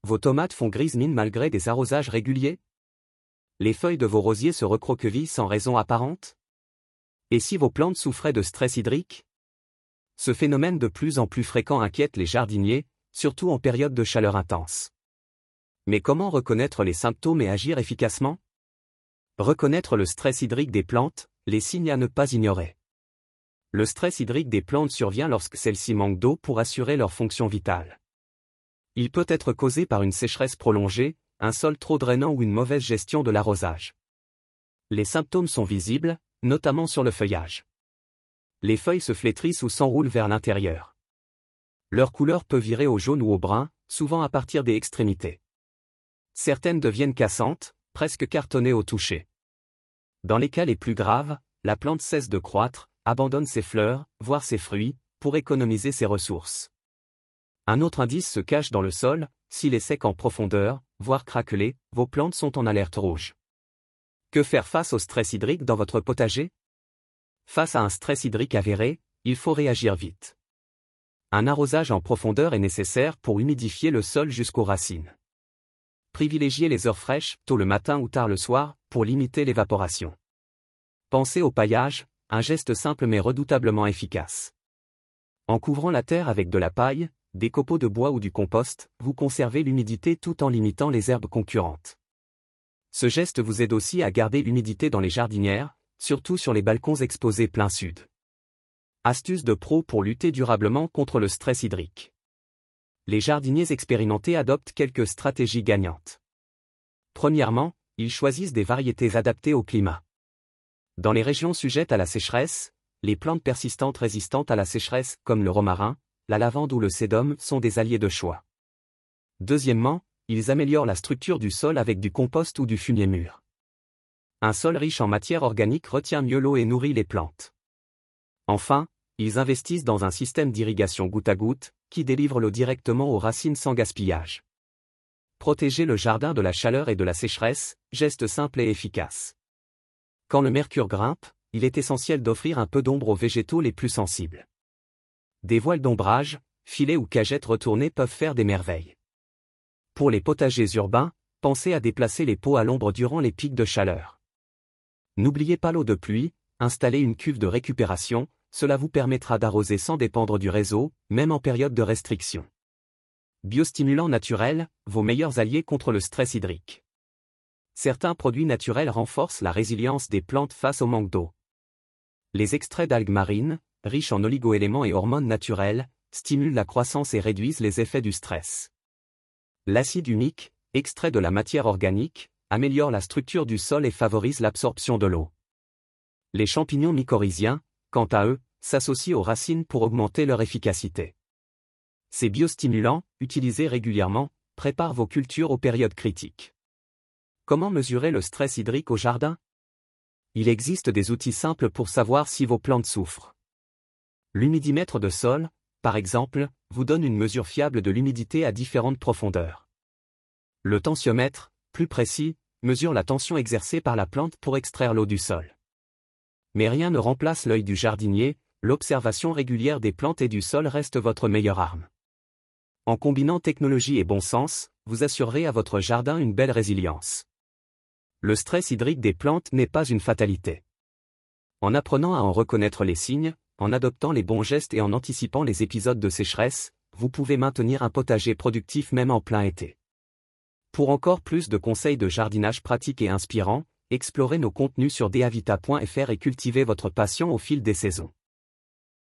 Vos tomates font grise mine malgré des arrosages réguliers? Les feuilles de vos rosiers se recroquevillent sans raison apparente? Et si vos plantes souffraient de stress hydrique? Ce phénomène de plus en plus fréquent inquiète les jardiniers, surtout en période de chaleur intense. Mais comment reconnaître les symptômes et agir efficacement? Reconnaître le stress hydrique des plantes, les signes à ne pas ignorer. Le stress hydrique des plantes survient lorsque celles-ci manquent d'eau pour assurer leur fonction vitale. Il peut être causé par une sécheresse prolongée, un sol trop drainant ou une mauvaise gestion de l'arrosage. Les symptômes sont visibles, notamment sur le feuillage. Les feuilles se flétrissent ou s'enroulent vers l'intérieur. Leur couleur peut virer au jaune ou au brun, souvent à partir des extrémités. Certaines deviennent cassantes, presque cartonnées au toucher. Dans les cas les plus graves, la plante cesse de croître, abandonne ses fleurs, voire ses fruits, pour économiser ses ressources. Un autre indice se cache dans le sol, s'il est sec en profondeur, voire craquelé, vos plantes sont en alerte rouge. Que faire face au stress hydrique dans votre potager? Face à un stress hydrique avéré, il faut réagir vite. Un arrosage en profondeur est nécessaire pour humidifier le sol jusqu'aux racines. Privilégiez les heures fraîches, tôt le matin ou tard le soir, pour limiter l'évaporation. Pensez au paillage, un geste simple mais redoutablement efficace. En couvrant la terre avec de la paille, des copeaux de bois ou du compost, vous conservez l'humidité tout en limitant les herbes concurrentes. Ce geste vous aide aussi à garder l'humidité dans les jardinières, surtout sur les balcons exposés plein sud. Astuce de pro pour lutter durablement contre le stress hydrique. Les jardiniers expérimentés adoptent quelques stratégies gagnantes. Premièrement, ils choisissent des variétés adaptées au climat. Dans les régions sujettes à la sécheresse, les plantes persistantes résistantes à la sécheresse, comme le romarin, la lavande ou le sédum, sont des alliés de choix. Deuxièmement, ils améliorent la structure du sol avec du compost ou du fumier mûr. Un sol riche en matière organique retient mieux l'eau et nourrit les plantes. Enfin, ils investissent dans un système d'irrigation goutte à goutte, qui délivre l'eau directement aux racines sans gaspillage. Protéger le jardin de la chaleur et de la sécheresse, geste simple et efficace. Quand le mercure grimpe, il est essentiel d'offrir un peu d'ombre aux végétaux les plus sensibles. Des voiles d'ombrage, filets ou cagettes retournées peuvent faire des merveilles. Pour les potagers urbains, pensez à déplacer les pots à l'ombre durant les pics de chaleur. N'oubliez pas l'eau de pluie, installez une cuve de récupération, cela vous permettra d'arroser sans dépendre du réseau, même en période de restriction. Biostimulants naturels, vos meilleurs alliés contre le stress hydrique. Certains produits naturels renforcent la résilience des plantes face au manque d'eau. Les extraits d'algues marines, riches en oligoéléments et hormones naturelles, stimulent la croissance et réduisent les effets du stress. L'acide humique, extrait de la matière organique, améliore la structure du sol et favorise l'absorption de l'eau. Les champignons mycorhiziens, quant à eux, s'associent aux racines pour augmenter leur efficacité. Ces biostimulants, utilisés régulièrement, préparent vos cultures aux périodes critiques. Comment mesurer le stress hydrique au jardin? Il existe des outils simples pour savoir si vos plantes souffrent. L'humidimètre de sol, par exemple, vous donne une mesure fiable de l'humidité à différentes profondeurs. Le tensiomètre, plus précis, mesure la tension exercée par la plante pour extraire l'eau du sol. Mais rien ne remplace l'œil du jardinier, l'observation régulière des plantes et du sol reste votre meilleure arme. En combinant technologie et bon sens, vous assurerez à votre jardin une belle résilience. Le stress hydrique des plantes n'est pas une fatalité. En apprenant à en reconnaître les signes, en adoptant les bons gestes et en anticipant les épisodes de sécheresse, vous pouvez maintenir un potager productif même en plein été. Pour encore plus de conseils de jardinage pratiques et inspirants, explorez nos contenus sur deavita.fr et cultivez votre passion au fil des saisons.